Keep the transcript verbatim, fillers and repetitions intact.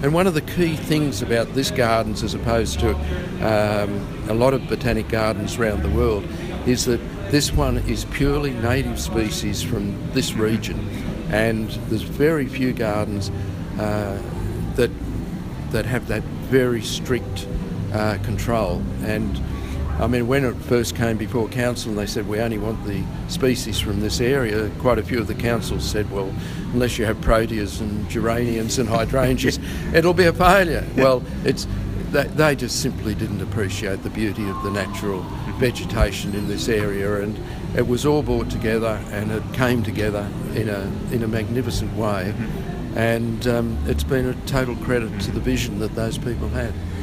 And one of the key things about this gardens, as opposed to um, a lot of botanic gardens around the world, is that this one is purely native species from this region, and there's very few gardens uh, that that have that very strict uh, control. And I mean, when it first came before council and they said we only want the species from this area, quite a few of the councils said, well, unless you have proteas and geraniums and hydrangeas, it'll be a failure. Well, it's they, they just simply didn't appreciate the beauty of the natural vegetation in this area, and it was all brought together and it came together in a in a magnificent way. And um, it's been a total credit to the vision that those people had.